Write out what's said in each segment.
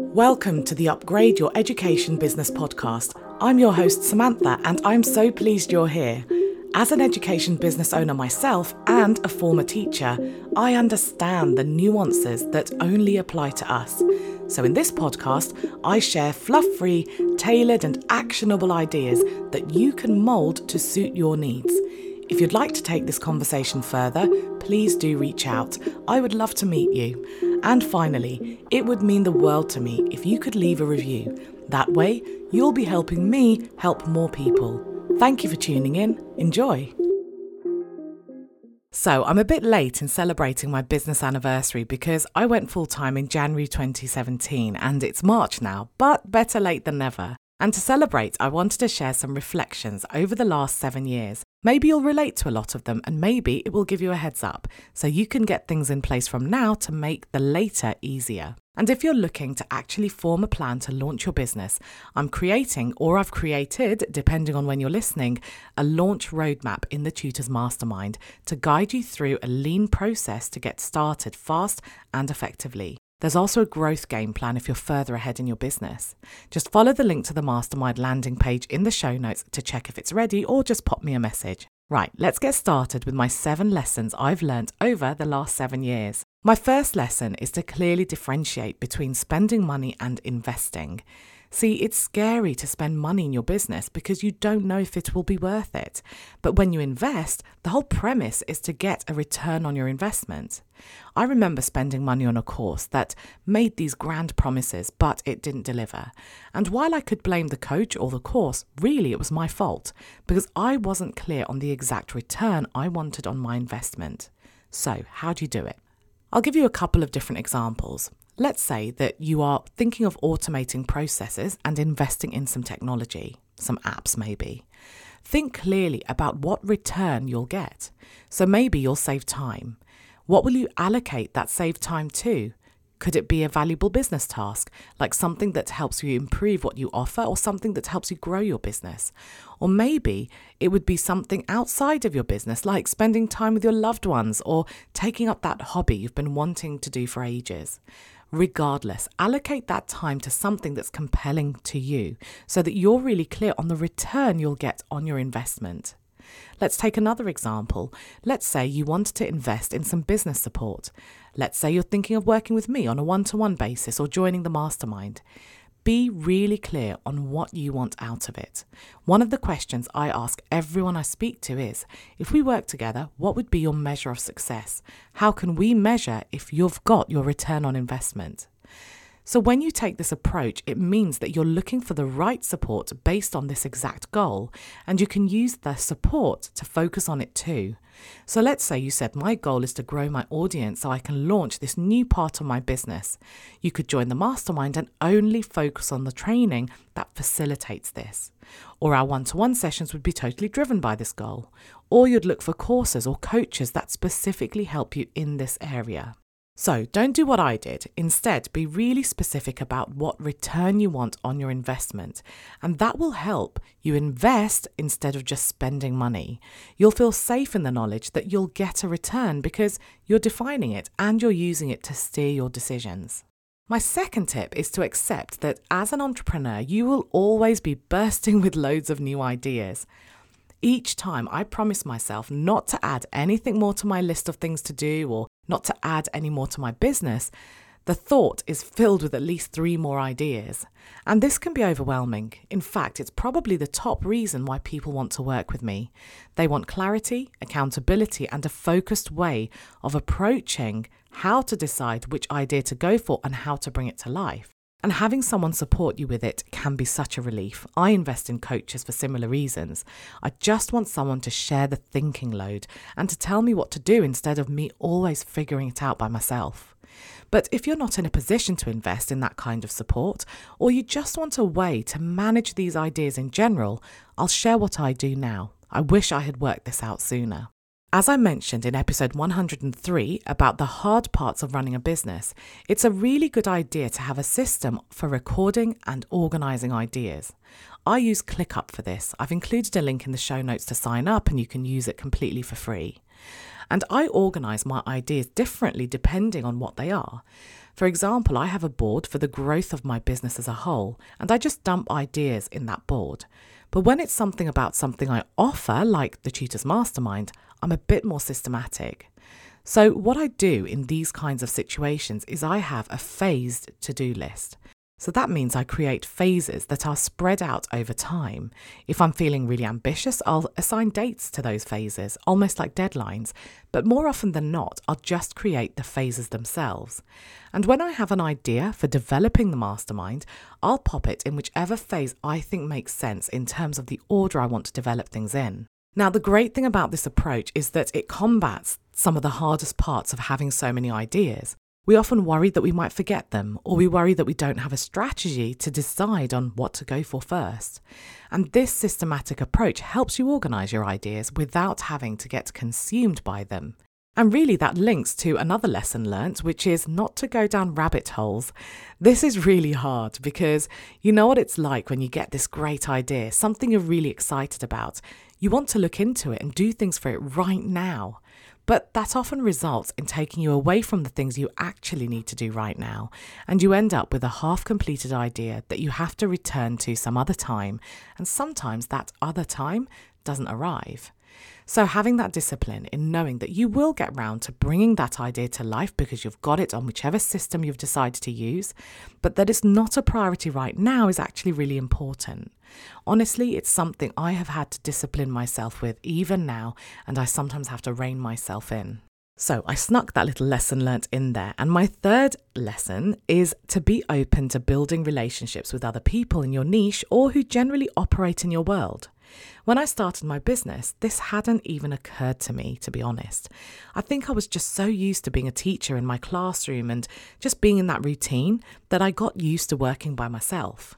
Welcome to the Upgrade Your Education Business podcast. I'm your host, Samantha, and I'm so pleased you're here. As an education business owner myself and a former teacher, I understand the nuances that only apply to us. So in this podcast, I share fluff-free, tailored and actionable ideas that you can mould to suit your needs. If you'd like to take this conversation further, please do reach out. I would love to meet you. And finally, it would mean the world to me if you could leave a review. That way, you'll be helping me help more people. Thank you for tuning in. Enjoy. So I'm a bit late in celebrating my business anniversary because I went full-time in January 2017 and it's March now, but better late than never. And to celebrate, I wanted to share some reflections over the last 7 years. Maybe you'll relate to a lot of them and maybe it will give you a heads up so you can get things in place from now to make the later easier. And if you're looking to actually form a plan to launch your business, I'm creating, or I've created, depending on when you're listening, a launch roadmap in the Tutors Mastermind to guide you through a lean process to get started fast and effectively. There's also a growth game plan if you're further ahead in your business. Just follow the link to the Mastermind landing page in the show notes to check if it's ready or just pop me a message. Right, let's get started with my 7 lessons I've learned over the last 7 years. My first lesson is to clearly differentiate between spending money and investing. See, it's scary to spend money in your business because you don't know if it will be worth it. But when you invest, the whole premise is to get a return on your investment. I remember spending money on a course that made these grand promises, but it didn't deliver. And while I could blame the coach or the course, really it was my fault because I wasn't clear on the exact return I wanted on my investment. So, how do you do it? I'll give you a couple of different examples. Let's say that you are thinking of automating processes and investing in some technology, some apps maybe. Think clearly about what return you'll get. So maybe you'll save time. What will you allocate that saved time to? Could it be a valuable business task, like something that helps you improve what you offer or something that helps you grow your business? Or maybe it would be something outside of your business, like spending time with your loved ones or taking up that hobby you've been wanting to do for ages. Regardless, allocate that time to something that's compelling to you so that you're really clear on the return you'll get on your investment. Let's take another example. Let's say you wanted to invest in some business support. Let's say you're thinking of working with me on a one-to-one basis or joining the mastermind. Be really clear on what you want out of it. One of the questions I ask everyone I speak to is, if we work together, what would be your measure of success? How can we measure if you've got your return on investment? So when you take this approach, it means that you're looking for the right support based on this exact goal, and you can use the support to focus on it too. So let's say you said, my goal is to grow my audience so I can launch this new part of my business. You could join the mastermind and only focus on the training that facilitates this. Or our one-to-one sessions would be totally driven by this goal. Or you'd look for courses or coaches that specifically help you in this area. So don't do what I did. Instead, be really specific about what return you want on your investment. And that will help you invest instead of just spending money. You'll feel safe in the knowledge that you'll get a return because you're defining it and you're using it to steer your decisions. My second tip is to accept that as an entrepreneur, you will always be bursting with loads of new ideas. Each time I promise myself not to add anything more to my list of things to do or not to add any more to my business, the thought is filled with at least 3 more ideas. And this can be overwhelming. In fact, it's probably the top reason why people want to work with me. They want clarity, accountability, and a focused way of approaching how to decide which idea to go for and how to bring it to life. And having someone support you with it can be such a relief. I invest in coaches for similar reasons. I just want someone to share the thinking load and to tell me what to do instead of me always figuring it out by myself. But if you're not in a position to invest in that kind of support, or you just want a way to manage these ideas in general, I'll share what I do now. I wish I had worked this out sooner. As I mentioned in episode 103 about the hard parts of running a business, it's a really good idea to have a system for recording and organising ideas. I use ClickUp for this. I've included a link in the show notes to sign up and you can use it completely for free. And I organise my ideas differently depending on what they are. For example, I have a board for the growth of my business as a whole, and I just dump ideas in that board. But when it's something about something I offer, like the Tutors Mastermind, I'm a bit more systematic. So what I do in these kinds of situations is I have a phased to-do list. So that means I create phases that are spread out over time. If I'm feeling really ambitious, I'll assign dates to those phases, almost like deadlines. But more often than not, I'll just create the phases themselves. And when I have an idea for developing the mastermind, I'll pop it in whichever phase I think makes sense in terms of the order I want to develop things in. Now, the great thing about this approach is that it combats some of the hardest parts of having so many ideas. We often worry that we might forget them, or we worry that we don't have a strategy to decide on what to go for first. And this systematic approach helps you organise your ideas without having to get consumed by them. And really that links to another lesson learnt, which is not to go down rabbit holes. This is really hard because you know what it's like when you get this great idea, something you're really excited about. You want to look into it and do things for it right now. But that often results in taking you away from the things you actually need to do right now, and you end up with a half-completed idea that you have to return to some other time, and sometimes that other time doesn't arrive. So having that discipline in knowing that you will get round to bringing that idea to life because you've got it on whichever system you've decided to use, but that it's not a priority right now is actually really important. Honestly, it's something I have had to discipline myself with even now, and I sometimes have to rein myself in. So I snuck that little lesson learnt in there. And my third lesson is to be open to building relationships with other people in your niche or who generally operate in your world. When I started my business, this hadn't even occurred to me, to be honest. I think I was just so used to being a teacher in my classroom and just being in that routine that I got used to working by myself.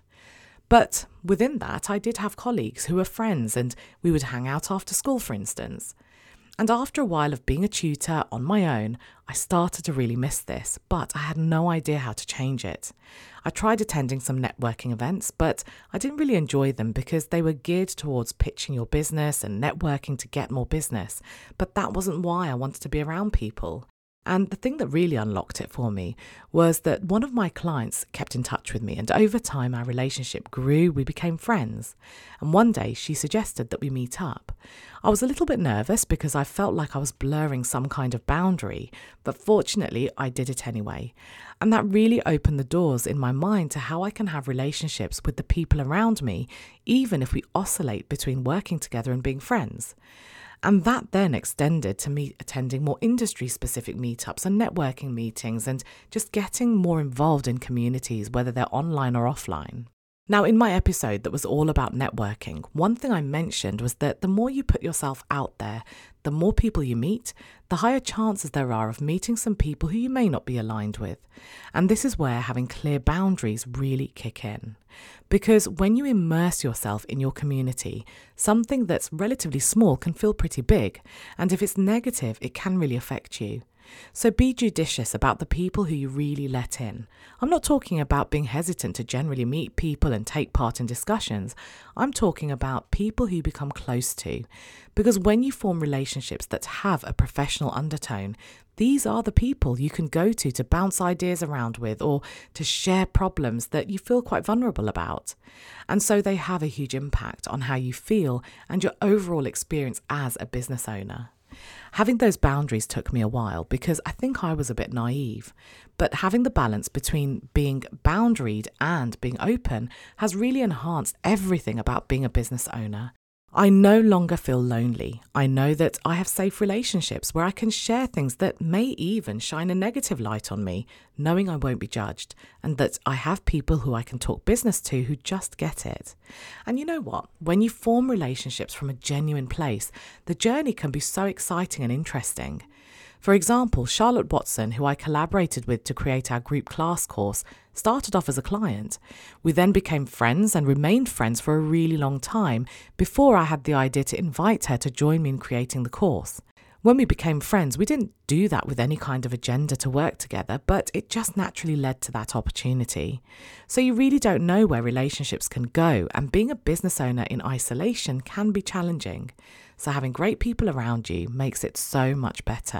But within that, I did have colleagues who were friends and we would hang out after school, for instance. And after a while of being a tutor on my own, I started to really miss this, but I had no idea how to change it. I tried attending some networking events, but I didn't really enjoy them because they were geared towards pitching your business and networking to get more business. But that wasn't why I wanted to be around people. And the thing that really unlocked it for me was that one of my clients kept in touch with me, and over time our relationship grew, we became friends. And one day she suggested that we meet up. I was a little bit nervous because I felt like I was blurring some kind of boundary, but fortunately I did it anyway. And that really opened the doors in my mind to how I can have relationships with the people around me, even if we oscillate between working together and being friends. And that then extended to me attending more industry-specific meetups and networking meetings and just getting more involved in communities, whether they're online or offline. Now, in my episode that was all about networking, one thing I mentioned was that the more you put yourself out there, the more people you meet, the higher chances there are of meeting some people who you may not be aligned with. And this is where having clear boundaries really kick in. Because when you immerse yourself in your community, something that's relatively small can feel pretty big. And if it's negative, it can really affect you. So be judicious about the people who you really let in. I'm not talking about being hesitant to generally meet people and take part in discussions. I'm talking about people who you become close to. Because when you form relationships that have a professional undertone, these are the people you can go to bounce ideas around with or to share problems that you feel quite vulnerable about. And so they have a huge impact on how you feel and your overall experience as a business owner. Having those boundaries took me a while because I think I was a bit naive, but having the balance between being boundaried and being open has really enhanced everything about being a business owner. I no longer feel lonely. I know that I have safe relationships where I can share things that may even shine a negative light on me, knowing I won't be judged, and that I have people who I can talk business to who just get it. And you know what? When you form relationships from a genuine place, the journey can be so exciting and interesting. For example, Charlotte Watson, who I collaborated with to create our group class course, started off as a client. We then became friends and remained friends for a really long time before I had the idea to invite her to join me in creating the course. When we became friends, we didn't do that with any kind of agenda to work together, but it just naturally led to that opportunity. So you really don't know where relationships can go, and being a business owner in isolation can be challenging. So having great people around you makes it so much better.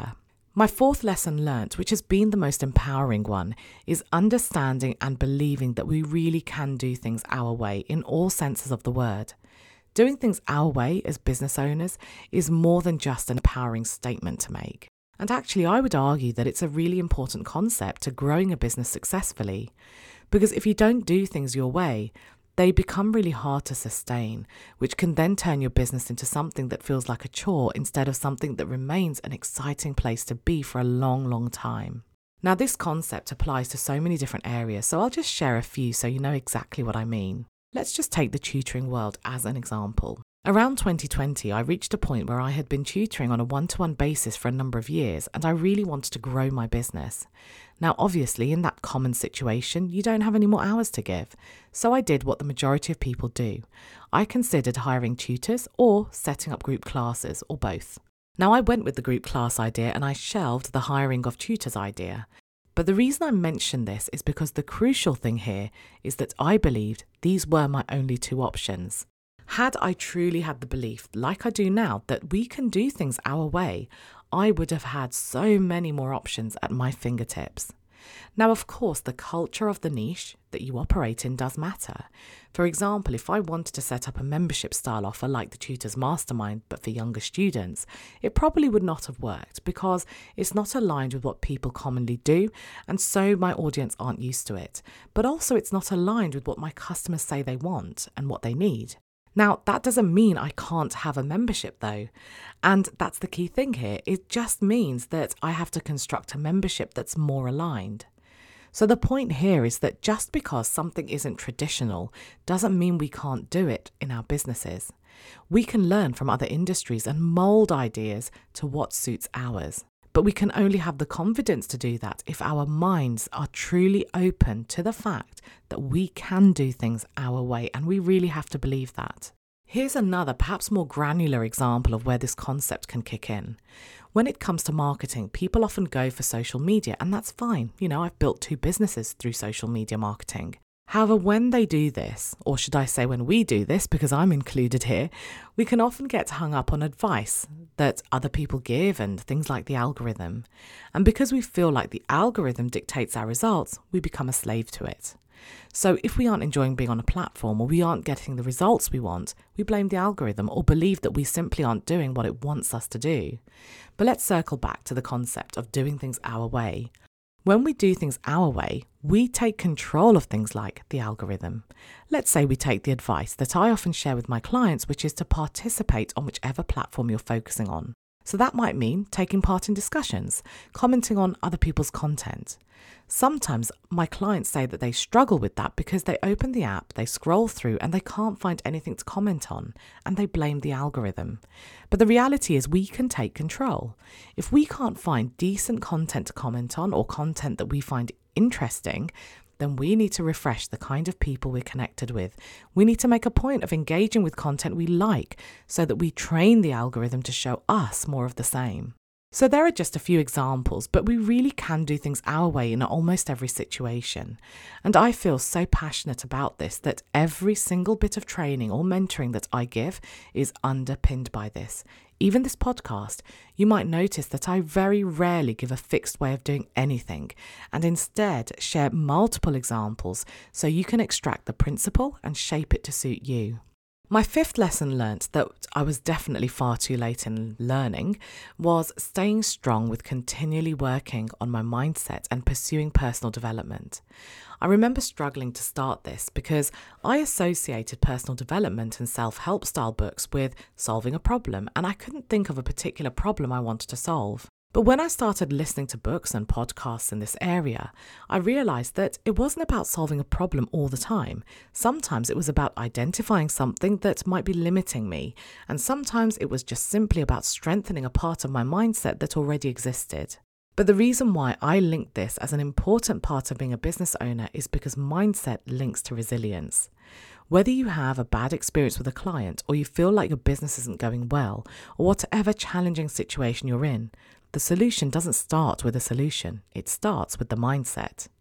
My fourth lesson learnt, which has been the most empowering one, is understanding and believing that we really can do things our way in all senses of the word. Doing things our way as business owners is more than just an empowering statement to make. And actually, I would argue that it's a really important concept to growing a business successfully. Because if you don't do things your way, they become really hard to sustain, which can then turn your business into something that feels like a chore instead of something that remains an exciting place to be for a long, long time. Now, this concept applies to so many different areas, so I'll just share a few so you know exactly what I mean. Let's just take the tutoring world as an example. Around 2020, I reached a point where I had been tutoring on a one-to-one basis for a number of years, and I really wanted to grow my business. Now, obviously, in that common situation, you don't have any more hours to give. So I did what the majority of people do. I considered hiring tutors or setting up group classes, or both. Now, I went with the group class idea and I shelved the hiring of tutors idea. But the reason I mention this is because the crucial thing here is that I believed these were my only two options. Had I truly had the belief, like I do now, that we can do things our way, I would have had so many more options at my fingertips. Now, of course, the culture of the niche that you operate in does matter. For example, if I wanted to set up a membership style offer like the Tutors Mastermind, but for younger students, it probably would not have worked because it's not aligned with what people commonly do, and so my audience aren't used to it. But also it's not aligned with what my customers say they want and what they need. Now, that doesn't mean I can't have a membership though. And that's the key thing here. It just means that I have to construct a membership that's more aligned. So the point here is that just because something isn't traditional doesn't mean we can't do it in our businesses. We can learn from other industries and mold ideas to what suits ours. But we can only have the confidence to do that if our minds are truly open to the fact that we can do things our way, and we really have to believe that. Here's another, perhaps more granular example of where this concept can kick in. When it comes to marketing, people often go for social media, and that's fine. I've built 2 businesses through social media marketing. However, when they do this, or should I say when we do this, because I'm included here, we can often get hung up on advice that other people give and things like the algorithm. And because we feel like the algorithm dictates our results, we become a slave to it. So if we aren't enjoying being on a platform or we aren't getting the results we want, we blame the algorithm or believe that we simply aren't doing what it wants us to do. But let's circle back to the concept of doing things our way. When we do things our way, we take control of things like the algorithm. Let's say we take the advice that I often share with my clients, which is to participate on whichever platform you're focusing on. So that might mean taking part in discussions, commenting on other people's content. Sometimes my clients say that they struggle with that because they open the app, they scroll through and they can't find anything to comment on, and they blame the algorithm. But the reality is we can take control. If we can't find decent content to comment on or content that we find interesting, then we need to refresh the kind of people we're connected with. We need to make a point of engaging with content we like so that we train the algorithm to show us more of the same. So there are just a few examples, but we really can do things our way in almost every situation. And I feel so passionate about this that every single bit of training or mentoring that I give is underpinned by this. Even this podcast, you might notice that I very rarely give a fixed way of doing anything and instead share multiple examples so you can extract the principle and shape it to suit you. My 5th lesson learnt that I was definitely far too late in learning was staying strong with continually working on my mindset and pursuing personal development. I remember struggling to start this because I associated personal development and self-help style books with solving a problem, and I couldn't think of a particular problem I wanted to solve. But when I started listening to books and podcasts in this area, I realized that it wasn't about solving a problem all the time. Sometimes it was about identifying something that might be limiting me, and sometimes it was just simply about strengthening a part of my mindset that already existed. But the reason why I link this as an important part of being a business owner is because mindset links to resilience. Whether you have a bad experience with a client or you feel like your business isn't going well, or whatever challenging situation you're in, the solution doesn't start with a solution, it starts with the mindset.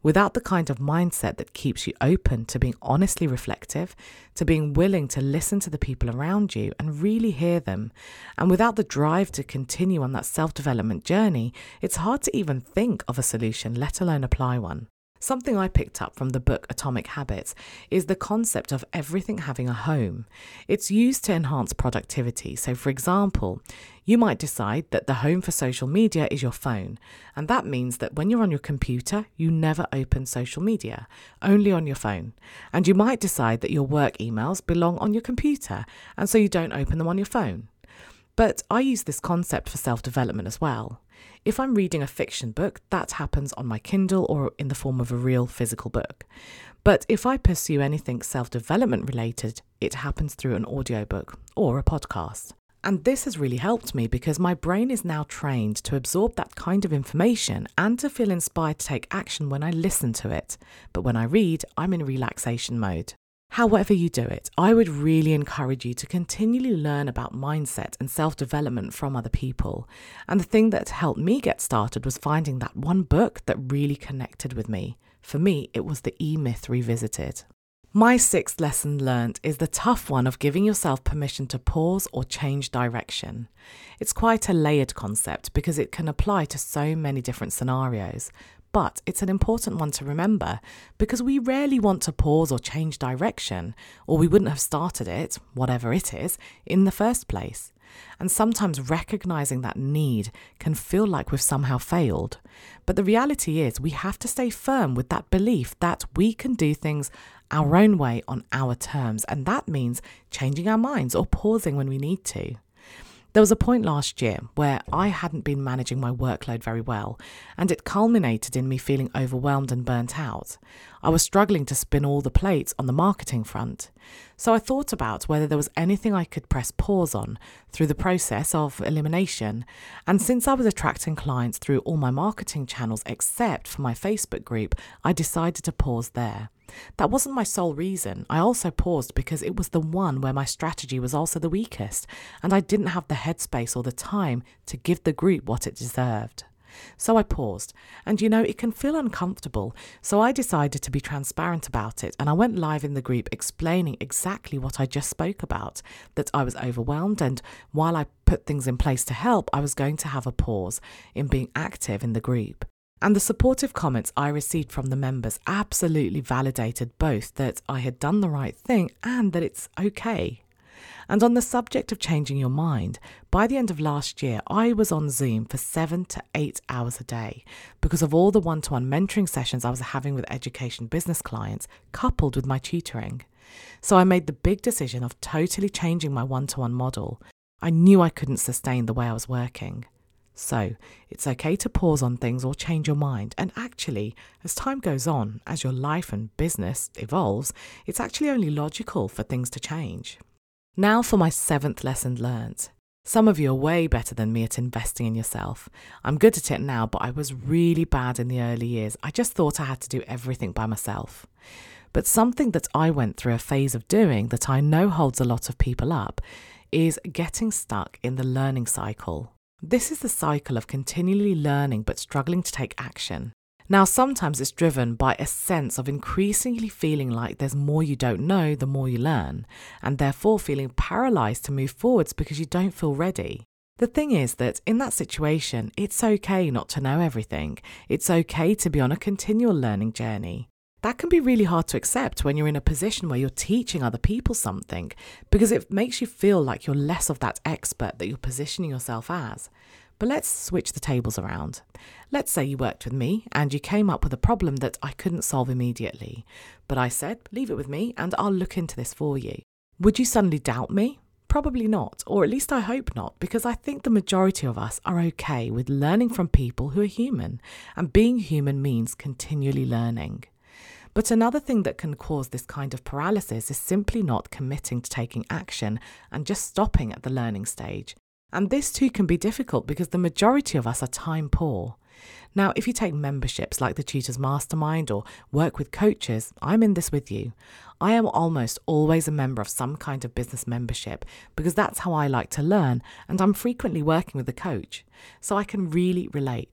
Without the kind of mindset that keeps you open to being honestly reflective, to being willing to listen to the people around you and really hear them, and without the drive to continue on that self-development journey, it's hard to even think of a solution, let alone apply one. Something I picked up from the book Atomic Habits is the concept of everything having a home. It's used to enhance productivity. So, for example, you might decide that the home for social media is your phone. And that means that when you're on your computer, you never open social media, only on your phone. And you might decide that your work emails belong on your computer, and so you don't open them on your phone. But I use this concept for self-development as well. If I'm reading a fiction book, that happens on my Kindle or in the form of a real physical book. But if I pursue anything self-development related, it happens through an audiobook or a podcast. And this has really helped me because my brain is now trained to absorb that kind of information and to feel inspired to take action when I listen to it. But when I read, I'm in relaxation mode. However you do it, I would really encourage you to continually learn about mindset and self-development from other people. And the thing that helped me get started was finding that one book that really connected with me. For me, it was The E-Myth Revisited. My sixth lesson learned is the tough one of giving yourself permission to pause or change direction. It's quite a layered concept because it can apply to so many different scenarios. But it's an important one to remember because we rarely want to pause or change direction, or we wouldn't have started it, whatever it is, in the first place. And sometimes recognizing that need can feel like we've somehow failed. But the reality is we have to stay firm with that belief that we can do things our own way on our terms. And that means changing our minds or pausing when we need to. There was a point last year where I hadn't been managing my workload very well, and it culminated in me feeling overwhelmed and burnt out. I was struggling to spin all the plates on the marketing front. So I thought about whether there was anything I could press pause on through the process of elimination. And since I was attracting clients through all my marketing channels except for my Facebook group, I decided to pause there. That wasn't my sole reason. I also paused because it was the one where my strategy was also the weakest, and I didn't have the headspace or the time to give the group what it deserved. So I paused, and it can feel uncomfortable, so I decided to be transparent about it, and I went live in the group explaining exactly what I just spoke about, that I was overwhelmed, and while I put things in place to help, I was going to have a pause in being active in the group. And the supportive comments I received from the members absolutely validated both that I had done the right thing and that it's okay. And on the subject of changing your mind, by the end of last year, I was on Zoom for 7 to 8 hours a day because of all the one-to-one mentoring sessions I was having with education business clients, coupled with my tutoring. So I made the big decision of totally changing my one-to-one model. I knew I couldn't sustain the way I was working. So it's okay to pause on things or change your mind. And actually, as time goes on, as your life and business evolves, it's actually only logical for things to change. Now for my seventh lesson learned. Some of you are way better than me at investing in yourself. I'm good at it now, but I was really bad in the early years. I just thought I had to do everything by myself. But something that I went through a phase of doing that I know holds a lot of people up is getting stuck in the learning cycle. This is the cycle of continually learning but struggling to take action. Now, sometimes it's driven by a sense of increasingly feeling like there's more you don't know the more you learn, and therefore feeling paralyzed to move forwards because you don't feel ready. The thing is that in that situation, it's okay not to know everything. It's okay to be on a continual learning journey. That can be really hard to accept when you're in a position where you're teaching other people something, because it makes you feel like you're less of that expert that you're positioning yourself as. But let's switch the tables around. Let's say you worked with me and you came up with a problem that I couldn't solve immediately. But I said, leave it with me and I'll look into this for you. Would you suddenly doubt me? Probably not, or at least I hope not, because I think the majority of us are okay with learning from people who are human, and being human means continually learning. But another thing that can cause this kind of paralysis is simply not committing to taking action and just stopping at the learning stage. And this too can be difficult because the majority of us are time poor. Now, if you take memberships like the Tutors Mastermind or work with coaches, I'm in this with you. I am almost always a member of some kind of business membership because that's how I like to learn, and I'm frequently working with a coach, so I can really relate.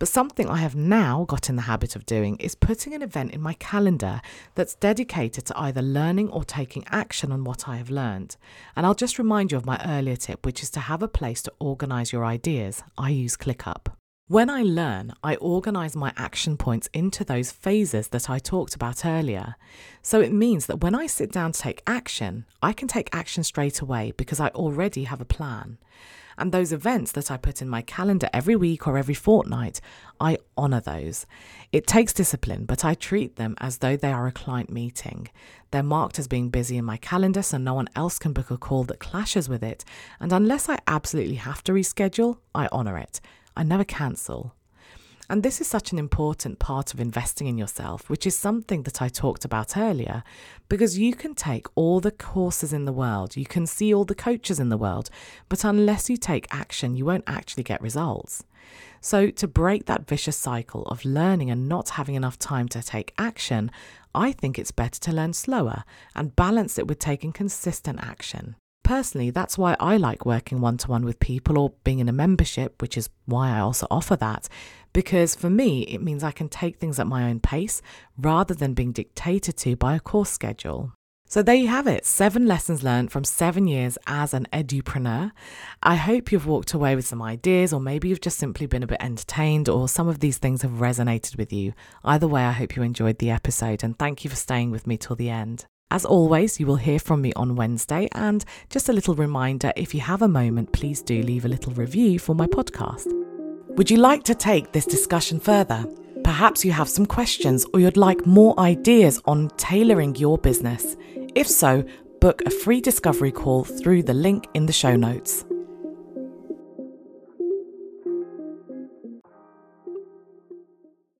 But something I have now got in the habit of doing is putting an event in my calendar that's dedicated to either learning or taking action on what I have learned. And I'll just remind you of my earlier tip, which is to have a place to organise your ideas. I use ClickUp. When I learn, I organise my action points into those phases that I talked about earlier. So it means that when I sit down to take action, I can take action straight away because I already have a plan. And those events that I put in my calendar every week or every fortnight, I honour those. It takes discipline, but I treat them as though they are a client meeting. They're marked as being busy in my calendar so no one else can book a call that clashes with it. And unless I absolutely have to reschedule, I honour it. I never cancel. And this is such an important part of investing in yourself, which is something that I talked about earlier, because you can take all the courses in the world, you can see all the coaches in the world, but unless you take action, you won't actually get results. So to break that vicious cycle of learning and not having enough time to take action, I think it's better to learn slower and balance it with taking consistent action. Personally, that's why I like working one-to-one with people or being in a membership, which is why I also offer that. Because for me, it means I can take things at my own pace rather than being dictated to by a course schedule. So there you have it, 7 lessons learned from 7 years as an edupreneur. I hope you've walked away with some ideas, or maybe you've just simply been a bit entertained, or some of these things have resonated with you. Either way, I hope you enjoyed the episode, and thank you for staying with me till the end. As always, you will hear from me on Wednesday, and just a little reminder, if you have a moment, please do leave a little review for my podcast. Would you like to take this discussion further? Perhaps you have some questions or you'd like more ideas on tailoring your business. If so, book a free discovery call through the link in the show notes.